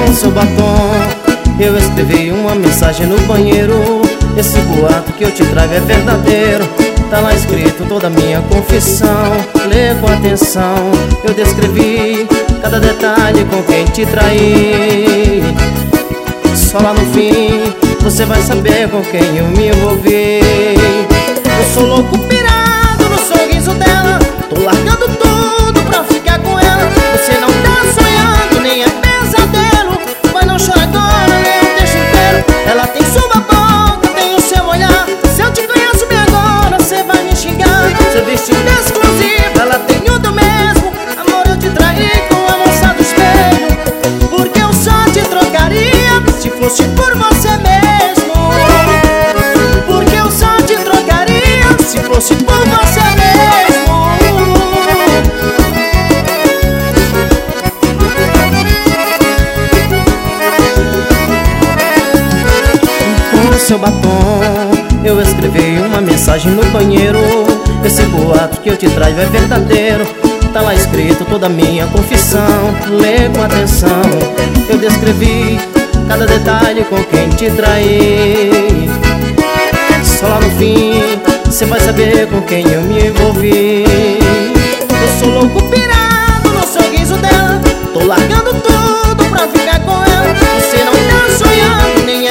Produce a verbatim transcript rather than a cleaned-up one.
Com seu batom eu escrevi uma mensagem no banheiro. Esse boato que eu te trago é verdadeiro. Tá lá escrito toda a minha confissão. Lê com atenção, eu descrevi cada detalhe com quem te traí. Só lá no fim você vai saber com quem eu me envolvi. Eu sou louco pirado no sorriso dela. Tô largando tudo pra ficar com ela. Você não tá sonhando, nem é pesadelo. Mas não chora agora, nem eu deixo inteiro. Ela tem sua boca, tem o seu olhar. Se eu te conheço bem agora, você vai me xingar. Seu vestido é exclusivo, ela tem o do mesmo. Amor, eu te traí com a moça do espelho. Porque eu só te trocaria se fosse por você mesmo. Porque eu só te trocaria se fosse por você mesmo. Com seu batom eu escrevi uma mensagem no banheiro. Esse boato que eu te trago é verdadeiro. Tá lá escrito toda a minha confissão. Lê com atenção, eu descrevi cada detalhe com quem te traí. Só lá no fim você vai saber com quem eu me envolvi. Eu sou louco pirado no sorriso dela. Tô largando tudo pra ficar com ela. Você não tá sonhando, nem é